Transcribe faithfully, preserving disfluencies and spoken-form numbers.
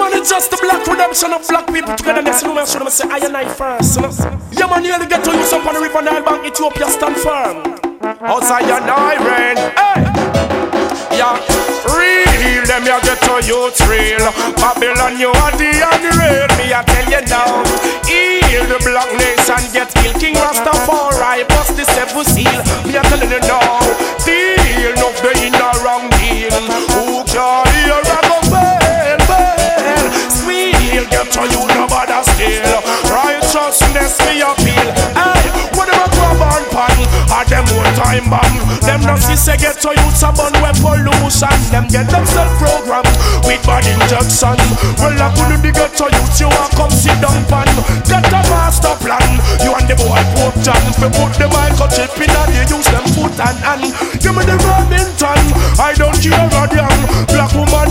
man, it's just the black redemption of black people together. Next to me, I show them say I and I first. You know? Yeah, man, you get to use up on the river Nile Bank, Ethiopia stand firm. Outside your I rain, hey, yeah, real. Them you get to youth real. Babylon, you are the unreal. Me I tell you now, heal the black nation, get ill. King Rastafari, bust the seven seal. Me I tell you now, deal, no they in a wrong deal. Who can hear a go bail, bail? Sweet, get to you nobody steal. Righteousness me appeal. Hey, whatever grab on pan, or them one time bomb. Them no see say get to youth a bun with pollution. Them get themselves programmed with bad injection. Well I couldn't dig get to youth, you want come sit down pan. Get a master plan. You and the boy Pope John, fi put the mic chip in and you use them foot and hand.